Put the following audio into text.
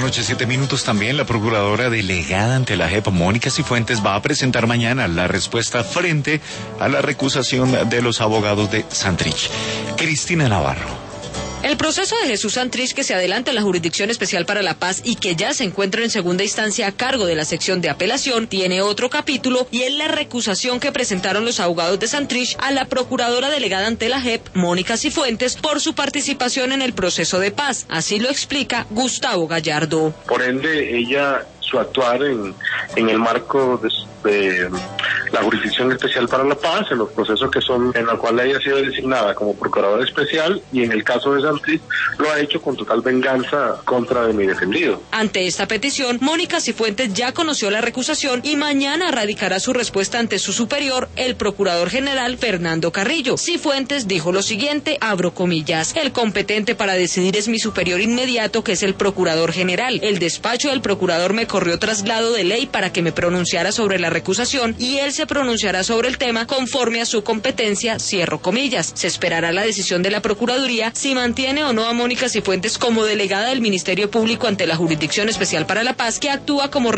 noche, 7 minutos. También la procuradora delegada ante la JEP, Mónica Cifuentes, va a presentar mañana la respuesta frente a la recusación de los abogados de Santrich. Cristina Navarro. El proceso de Jesús Santrich, que se adelanta en la Jurisdicción Especial para la Paz y que ya se encuentra en segunda instancia a cargo de la sección de apelación, tiene otro capítulo y es la recusación que presentaron los abogados de Santrich a la procuradora delegada ante la JEP, Mónica Cifuentes, por su participación en el proceso de paz. Así lo explica Gustavo Gallardo. Por ende, su actuar en el marco de la Jurisdicción Especial para la Paz, en los procesos que son en los cuales ella ha sido designada como procuradora especial, y en el caso de Santrich lo ha hecho con total venganza contra de mi defendido. Ante esta petición, Mónica Cifuentes ya conoció la recusación y mañana radicará su respuesta ante su superior, el Procurador General Fernando Carrillo. Cifuentes dijo lo siguiente, abro comillas: el competente para decidir es mi superior inmediato, que es el Procurador General. El despacho del Procurador me corrió traslado de ley para que me pronunciara sobre la recusación y él se pronunciará sobre el tema conforme a su competencia, cierro comillas. Se esperará la decisión de la Procuraduría si mantiene o no a Mónica Cifuentes como delegada del Ministerio Público ante la Jurisdicción Especial para la Paz, que actúa como